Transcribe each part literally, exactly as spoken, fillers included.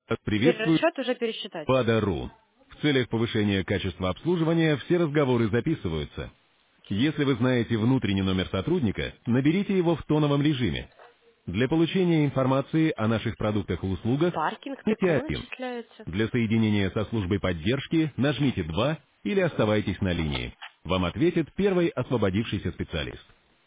Приветствую Перерасчет уже пересчитать. Подару. В целях повышения качества обслуживания все разговоры записываются. Если вы знаете внутренний номер сотрудника, наберите его в тоновом режиме. Для получения информации о наших продуктах и услугах Паркинг, нажмите ТКО один. начисляется. Для соединения со службой поддержки нажмите два или оставайтесь на линии. Вам ответит первый освободившийся специалист.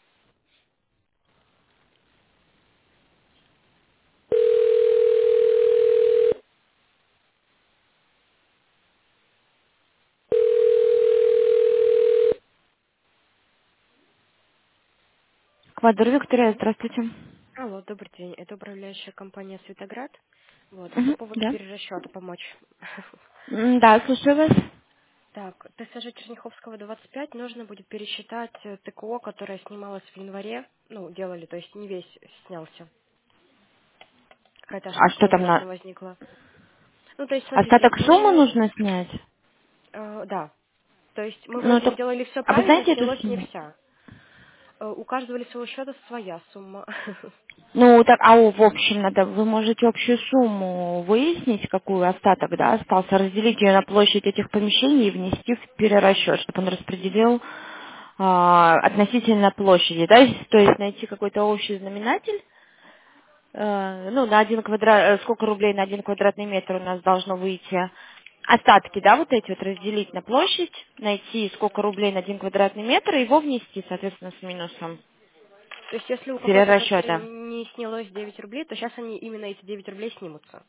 Квадр Виктория, здравствуйте. Алло, добрый день. Это управляющая компания «Светоград». Вот, по Мгм, поводу да. перерасчета помочь. М, Да, слушаю вас. Так, ТСЖ Черняховского двадцать пять нужно будет пересчитать э, ТКО, которое снималось в январе. Ну, делали, то есть не весь снялся. Какая-то А ошибка, что там на... возможно, возникла. Ну, то есть, смотрите, Остаток суммы мы... нужно снять? э, да, то есть мы Ну, вроде это... сделали все А вы правильно, знаете эту снялось не сумму? вся. Э, у каждого лицевого счета своя сумма. Ну, так, а о, в общем, надо, вы можете общую сумму выяснить, какую остаток, да, остался, разделить ее на площадь этих помещений и внести в перерасчет, чтобы он распределил а, относительно площади, да, если- то есть найти какой-то общий знаменатель. Э, ну, на один квадрат, сколько рублей на один квадратный метр у нас должно выйти. Остатки, да, вот эти вот разделить на площадь, найти сколько рублей на один квадратный метр и его внести, соответственно, с минусом То есть если у какой-то точки перерасчета. не снялось девять рублей, то сейчас они именно эти девять рублей снимутся.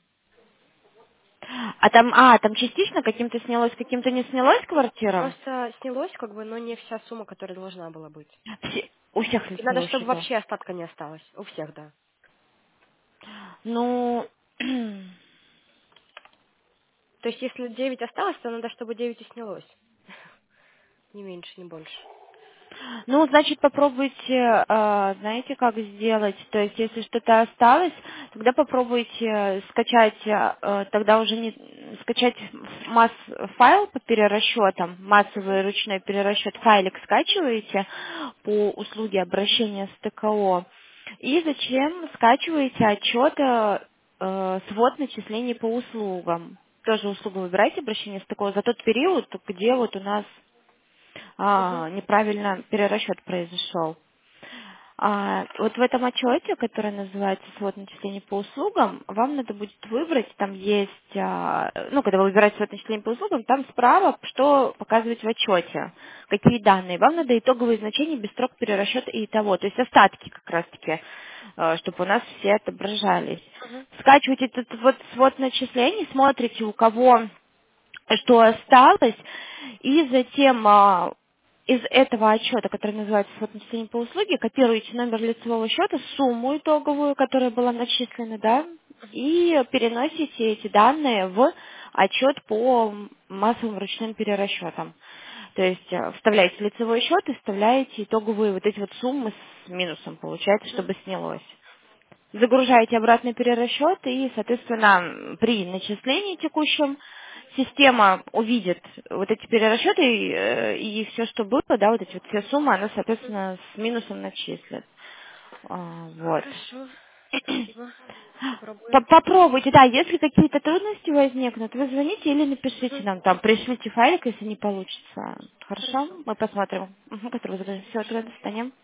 А там, а, там частично каким-то снялось, каким-то не снялось квартира? Просто снялось, как бы, но не вся сумма, которая должна была быть. Все- у всех И надо, лицевой чтобы счетов. вообще остатка не осталось. У всех, да. Ну, То есть если девять осталось, то надо, чтобы девять и снялось. Ни меньше, ни больше. Ну, значит, попробуйте, э, знаете, как сделать. То есть, если что-то осталось, тогда попробуйте э, скачать, э, э, тогда уже не скачать масс файл по перерасчетам, массовый ручной перерасчет, файлик скачиваете по услуге обращения с ТКО. И зачем скачиваете отчет э, э, свод начислений по услугам. Тоже услугу выбирайте обращение с ТКО за тот период, где вот у нас Мгм. а, неправильно перерасчет произошел. А, вот в этом отчете, который называется «Свод начислений по услугам», вам надо будет выбрать, там есть, а, ну, когда вы выбираете свод начислений по услугам, там справа, что показывать в отчете, какие данные. Вам надо итоговые значения без строк перерасчета и того, то есть остатки как раз-таки, чтобы у нас все отображались. Мгм. Скачиваете этот вот свод начислений, смотрите, у кого что осталось, и затем а, из этого отчета, который называется «Свод начислений по услуге», копируете номер лицевого счета, сумму итоговую, которая была начислена, да, и переносите эти данные в отчет по массовым ручным перерасчетам. То есть э, вставляете лицевой счет и вставляете итоговые вот эти вот суммы с минусом, получается, Мгм. чтобы снялось. Загружаете обратный перерасчет и, соответственно, при начислении текущем система увидит вот эти перерасчеты и, э, и все, что было, да, вот эти вот все суммы, она, соответственно, с минусом начислит. А, Вот. Хорошо. Спасибо. По- Попробуем. Попробуйте, да, если какие-то трудности возникнут, вы звоните или напишите Мгм. нам там, пришлите файлик, если не получится. Хорошо? Хорошо. Мы посмотрим. Угу, который вы загрузили. Всего, Хорошо. до свидания.